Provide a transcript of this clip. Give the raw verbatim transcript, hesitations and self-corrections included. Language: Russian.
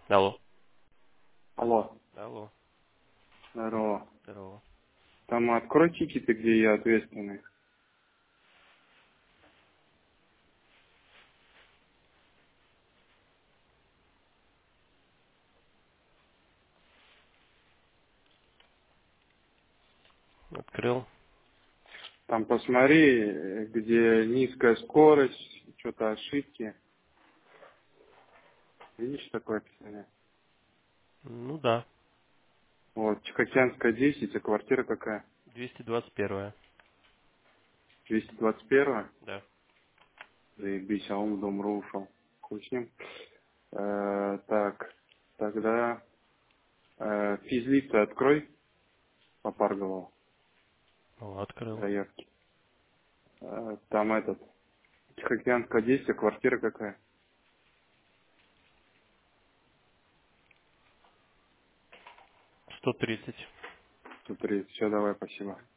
Алло. Алло, Алло. здорово. Здорово. Там открой тикеты, где я ответственный. Открыл. Там посмотри, э, где низкая скорость, что-то ошибки. Видишь такое описание? Ну да. Вот, Тихоокеанская десять, а квартира какая? двести двадцать первая. двести двадцать один. Да. Заебись, а он в дом РУ ушел. Хуй с ним. Э, так, тогда э, физлица открой по Паргову Ну, открыл. заявки. Э, там этот, Тихоокеанская десять, а квартира какая? сто тридцать. Тут все, давай, спасибо.